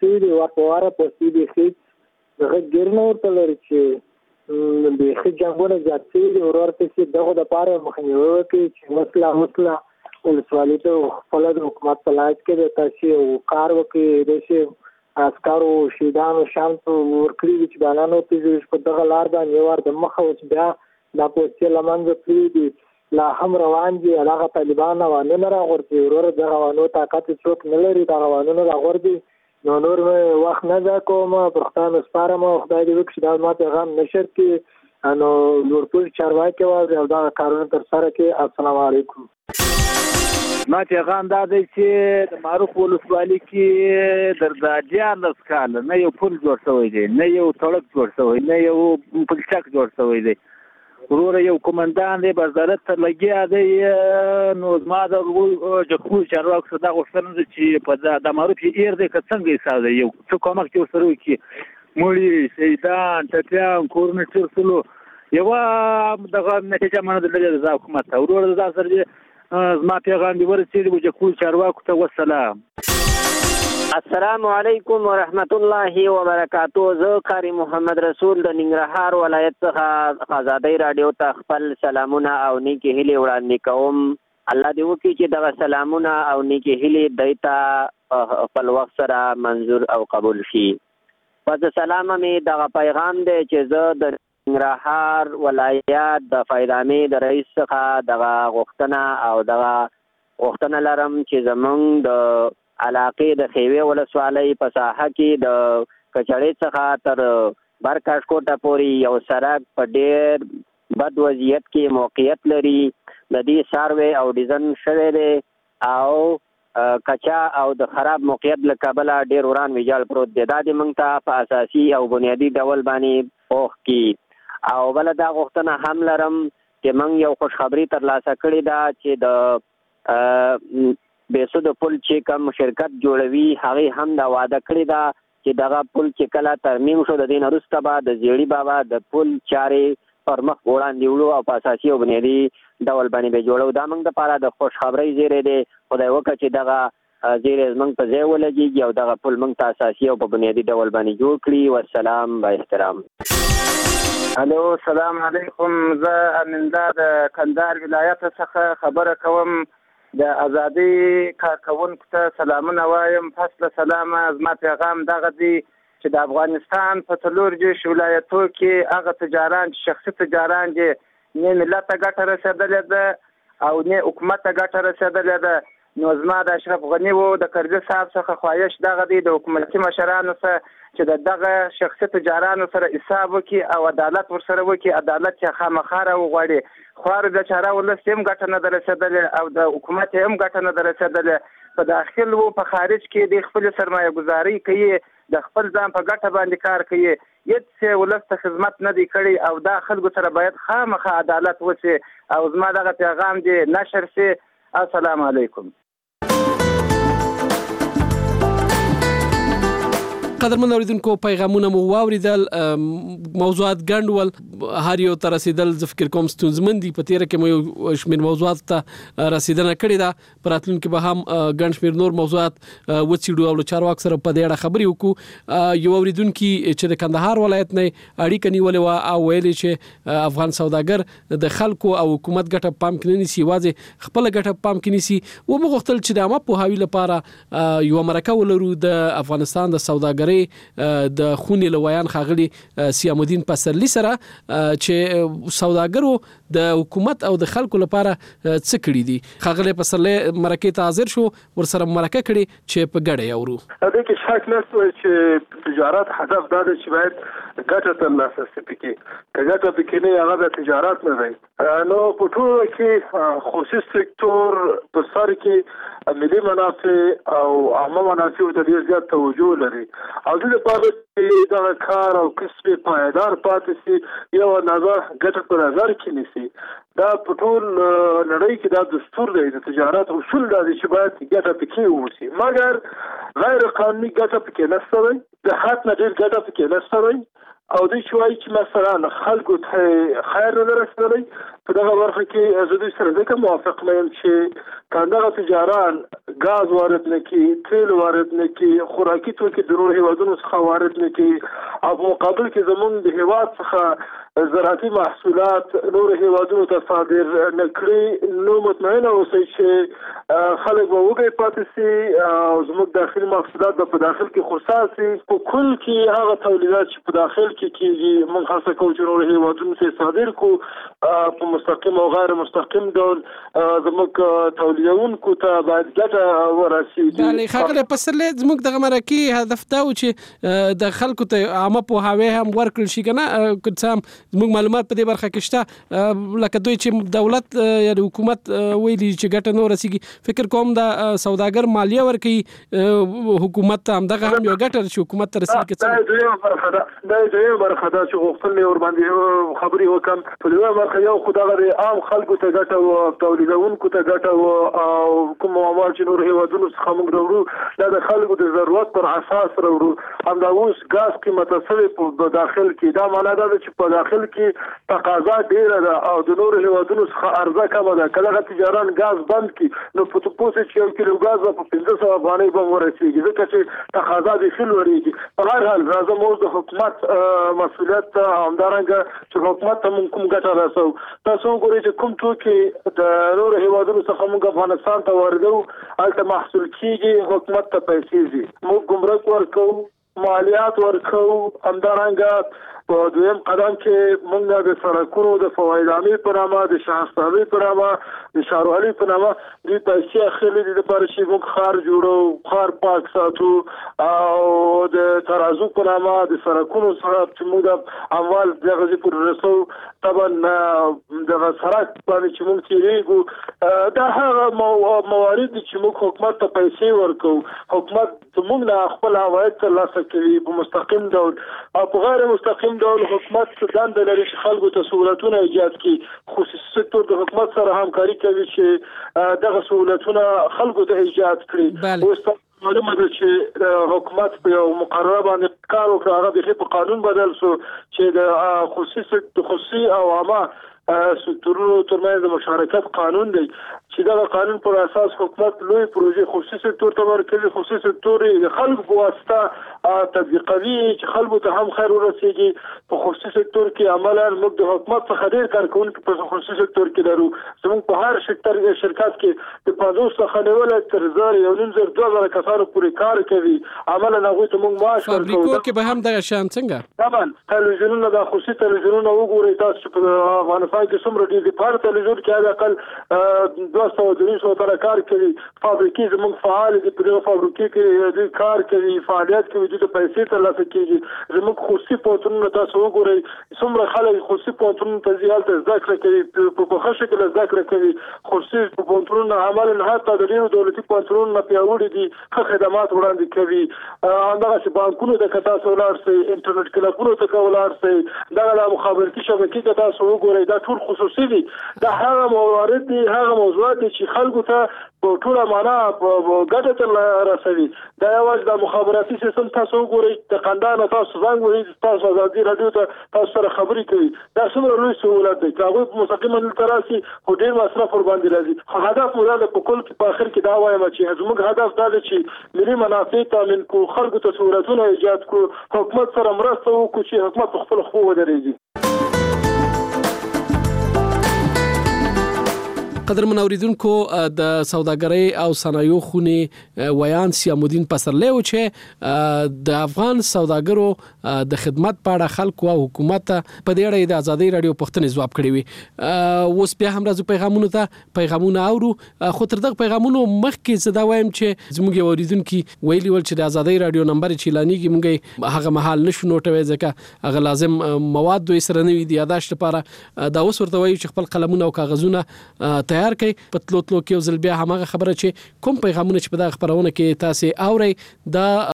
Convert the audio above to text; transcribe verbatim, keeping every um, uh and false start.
شوي دي ورپواره پوستې بیخي دغه ګیر نه ورته لري چې بیخي جنګونه زیات شوي دي. ورور پسې دغو دپاره مخنیوي وکړي چې وسله وسله ولسوالي ته خپله د حکومت په لاس کې ده تاسې کار وکړي. داسې عسکرو شهیدانو شام ته ورکړي دي چې بانانو پېژوي په دغه لار باندې یو وار د مخه اوس بیا دا پوستې له منځه تللي دي، لا هم روان دي. هغه طالبان اوانونه راغورځي. وروره دغه اوانو طاقت څوک نه لري، دغه اوانونه راغورځي. نو نور مې وخت نه ضایع کوم، پر خدای مې سپارم او خدای دې وکړي چې دا زما پیغام نشر کړي، نو لوړپوړي چارواکي واوري او دغه کارونه ترسره کړي. السلام علیکم. ما پیغام دا دی چې د معروف ولسوالي کې در دیارلس کاله نه یو پل جوړ شوی دی، نه یو سړک جوړ شوی، نه یو پلچک جوړ شوی دی. وروره یو قومندان دی وزارت ته لګیا دی. نو زما د جګپور چارواکو څخه دا غوښتنه ده چې په د معروف یې ایر دی که څنګه حساب دی، یو څه کومک چې ورسره وکړي. مړي شهیدان ټپیان کورونه تېر شولو، یوه دغه نتیجه منلې ده حکومت ته. وروره دا سره زما پیغام دی ورسېږي جګپور چارواکو ته. والسلام. السلام علیکم ورحمت الله وبرکاتو. زه قاری محمد رسول د ننګرهار ولایت څخه آزادۍ راډیو ته خپل سلامونه او نیکې هیلې وړاندې کوم. الله دې وکړي چې دغه سلامونه او نیکې هیلې دوی ته خپل وخت سره منظور او قبول شي. پس سلامه مې دغه پیغام دی چې زه د ننګرهار ولایت د فیضامې د رئیس څخه دغه غوښتنه او دغه غوښتنه لرم چې زمونږ د علاقې د خیوې ولسوالۍ په ساحه کې د کچړې څخه تر برکاشکوټه پورې یو سړک په ډېر بد وضعیت کې موقعیت لري. د دې سروې او ډیزاین شوی دی او کچا او د خراب موقعیت له کبله ډېر وران ویجاړ پروت دی. دا د موږ ته په اساسي او بنیادي ډول باندې پوښ کړي. او بله دا غوښتنه هم لرم چې موږ یو خوشخبري ترلاسه کړې ده چې د بیسو د پل چې کوم شرکت جوړوي هغې هم دا وعده کړې ده چې دغه پل چې کله ترمیم شو د دې نه وروسته به د زیړي بابا د پل چارې پر مخ وړاندې وړو او په اساسي او بنیادي ډول باندې به جوړو. دا موږ دپاره د خوشخبرۍ زیری دی. خدای وکړه چې دغه زیری زموږ په ځای ولګېږي او دغه پل موږ ته اساسي او په بنیادي ډول باندې جوړ کړي. والسلام با احترام. الو السلام علیکم. زه امیندا د کندهار ولایت څخه خبره کوم. د ازادي کارکوونکو ته سلامونه وایم. فصل سلامه. زما پیغام دغه دی چې د افغانستان په څلور دېرش ولایتو کې هغه تجاران چې شخصي تجاران دي نه ملت ته ګټه رسېدلې ده او نه حکومت ته ګټه رسېدلې ده. نو زما د اشرف غني و د کرزي صاحب څخه خواهش دغه دی د حکومتي مشرانو سره چې د دغه شخصي تجارانو سره حساب وکړي او عدالت ورسره وکړي. عدالت چې خامخا راوغواړي. خوار د چاره ولس هم ګټه نه ده رسېدلې او د حکومت هم ګټه نه ده رسېدلې. په داخل و په خارج کې د خپل سرمایه ګزاري کوي، د خپل ځان په ګټه باندې کار کوي. هېڅ ولس ته خدمت نه دی کړی او دا خلکو سره باید خامخا عدالت وشي او زما دغه پیغام دی نشر شي. السلام علیکم. قدرمن اوریدونکو پیغامونه مو واوریدل. موضوعات ګڼول هر یو ته رسیدل زه فکر کوم ستونزمن دي. په تیره کې مو یو شمېر موضوعات ته رسیدنه کړې ده. په راتلونکي به هم ګڼ شمېر نور موضوعات وڅېړو او له چارواکو سره په دې اړه خبرې وکړو. یو اوریدونکي چې د کندهار ولایت نه اړیکه نیولې وه او ویلې چې افغان سوداګر د خلکو او حکومت ګټه په پام کې نه نیسي، یوازې خپله ګټه په پام کې نیسي. ومو غوښتل چې د عامه پوهاوي لپاره یوه مرکه ولرو د افغانستان د سوداګرۍ د خونې لویان ښاغلي سیام الدین پسرلي سره چې سوداګرو د حکومت او د خلکو لپاره څه کړي دي. ښاغلی پسرلي مرکې ته حاضر شو، ورسره مرکه کړي چې په ګډه یې اورو. دې کې شک نشته چې تجارت هدف دا دی چې باید ګټه ترلاسه شي. پکې که ګټه پکې نه هغه د تجارت نه دی. نو په ټوله کې خصوصي سکتور په سر کې ملي منافع او عامه منافع ته ډېر زیات توجه لري او د لپاره چې دا کار او کسب پایدار پاتې شي یو نظر ګټه په نظر کې نیسي. دا په ټول نړۍ کې دا دستور دی د تجارت اصول دا دي چې باید ګټه پکې وشي، مګر غیر قانوني ګټه پکې نشته وي، د حد نه ډېر ګټه پکې نشته وي او دوی چې وایي چې مثلا خلکو ته خیر نه رسېدلی په دغه برخه کې زه دوی سره ځکه موافق نه یم چې که دغه تجاران ګاز وارد نه کړي، تیل وارد نه کړي، خوراکي توکي د نورو هېوادونو څخه وارد نه کړي او په مقابل کې زموږ د هېواد څخه زراعتي محصولات نورو هېوادونو ته صادر نه کړي، نو مطمئنه اوسئ چې خلک به وږی پاتې سي او زموږ داخلي محصولات به په داخل کې خرڅا سي. په کل کې هغه تولیدات چې په داخل کې کېږي موږ هڅه کوو چې نورو هېوادونو ته صادر کړو په مستقیم او غیر مستقیم ډول زموږ تولیدونکو ته باید ګټه ورسېږي. بله ښاغلی پسرلی، زموږ دغه مرکې هدف دا و چې د خلکو ته عامه پوهاوی هم ورکړل شي که نه، که څه هم زموږ معلومات په دې برخه کې شته لکه دوی چې دولت یا حکومت ویلي چې ګټه نه ورسېږي، فکر کوم د سوداګر مالیه ورکوي حکومت ته همدغه هم یو ګټه چې حکومت ته رسېږي. دا دویمه برخه ده دا دویمه برخه ده چې غوښتل مې ورباندې خبرې وکړم. په دویمه برخه یو خو دغه عام خلکو ته ګټه وه، تولیدونکو ته ګټه وه او کوم عوامل چې نورو هېوادونو څخه موږ راوړو دا د خلکو د ضرورت پر اساس راوړو. همدا اوس ګاز قیمته سوې په داخل کې، دا معنا دا ده چې په داخل کې تقاضا ډېره ده او د نورو هېوادونو څخه عرضه کمه ده. که دغه تجاران ګاز بند کړي نو په پوه سئ چې یو کیلو ګاز به په پنځه سوه افغانۍ به ورسېږي ځکه چې تقاضا بیخي لوړېږي. په هر حال راځم اوس د حکومت مسؤلیت ته همدارنګه چې حکومت ته موږ کوم ګټه رسوو. تاسو وګورئ چې کوم توکي د نورو هېوادونو څخه موږ افغانستان ته واردوو هلته محصول کېږي، حکومت ته پیسې ځي، موږ ګمرک ورکوو، مالیات ورکوو. همدارنګه په دویم قدم کې موږ د سړکونو د فوایدامې په نامه، د شهرسازۍ په نامه، د ښاروالۍ په نامه دوی پیسې اخلي دي دپاره چې موږ ښار جوړو، ښار پاک ساتو او د ترازو په نامه د سړکونو څخه چې موږ د اموال دغه ځای پورې رسوو. طبعا دغه سړک باندې چې موږ تېرېږو دا هغه موارد دي چې موږ حکومت ته پیسې ورکوو. حکومت زموږ نه خپل عواید ترلاسه کوي په مستقیم ډول او په غیر مستقیم ډول حکومت دنده لري چې خلکو ته سهولتونه ایجاد کړي. خصوصي سکتور د حکومت سره همکاري کوي چې دغه سهولتونه خلکو ته ایجاد کړي. اوس معلومه ده چې حکومت په یو مقرره باندې کار وکړ، هغه بیخي په قانون بدل شو چې د خصوصي خصوصي او عامه سکتورونو ترمنځ د مشارکت قانون دی چې دغه قانون پر اساس حکومت لوی پروژې خصوصي سکتور ته ورکوي. خصوصي سکتور د خلکو په واسطه تطبیقوي چې خلکو ته هم خیر ورسېږي. په خصوصي سکتور کې عملا موږ د حکومت څخه ډېر کارکوونکي په خصوصي سکتور کې لرو. زموږ په هر سکتر شرکت کې د پنځوس څخه نیولی تر زر یو نیم زر دوه زره کسانو پورې کار کوي. عملا هغوی ته موږ معاش ورکوو. فابریکو کې به هم دغه شیان څنګه؟ طبعا تلویزیونونه د خصوصي تلویزیونونه وګورئ تاسو چې په افغانستان کې څومره ډېر دي. په هر تلویزیون کې حد اقل دوه سوه درې سوه تنه کار کوي. فابریکې زموږ فعال دي، په دغه فابریکې کې دوی کار کوي، فعالیت کوي، دوی ته پیسې ترلاسه کېږي. زموږ خصوصي پوهنتونونه تاسو وګورئ څومره خلک خصوصي پوهنتونونو ته ځي، هلته زده کړه کوي، په ښه شکل زده کړه کوي. خصوصي پوهنتونونه عملا حتی د ډېرو دولتي پوهنتونونو نه پیاوړي دي، ښه خدمات وړاندې کوي. همدغسې بانکونو ته که تاسو ولاړ شئ، انټرنیټ کلبونو ته که ولاړ شئ، دغه د مخابراتي شبکې که تاسو وګورئ دا ټول خصوصي دي. دا هغه موارد دي، هغه موضوعات دي چې خلکو ته په ټوله معنا ګټه تر رسوي. دا یوازې د مخابراتي سیستم تاسو وګورئ، د قندهار نه تاسو زنګ وهي، تاسو ازادي راډیو ته تاسو سره خبرې کوي. دا څومره لوی سهولت دی که هغوی په مستقیمه دلته راسي خو ډېر مصرف ورباندې راځي. خو هدف مو دا ده په کل کې په آخر کې دا وایم چې زموږ هدف دا ده چې ملي منافع تامین کړو، خلکو ته سهولتونه ایجاد کړو، حکومت سره مرسته وکړو چې حکومت په خپلو خپلو ودرېږي. قدرمن اوریدونکو، د سوداګرۍ او صنایعو خونې ویان سیامالدین پسرلی و چې د افغان سوداګرو د خدمت په اړه خلکو او حکومت په دې اړه د ازادۍ راډیو پوښتنې ځواب کړې وي. اوس بیا هم راځو پیغامونو ته پیغامونه اورو. خو تر دغه پیغامونو مخکې زه دا وایم چې زموږ یو اوریدونکي ویلي ول چې د ازادۍ راډیو نمبر چې اعلانېږي موږ هغه مهال نشو نوټوی ځکه هغه لازم مواد دوی سره نه وي د یاداشت لپاره. دا اوس ورته وایو چې خپل قلمونه او کاغذونه تیار کړئ. په تلو تلو کې یو ځل بیا هماغه خبره چې کوم پیغامونه چې په دغه خپرونه کې تاسې اورئ دا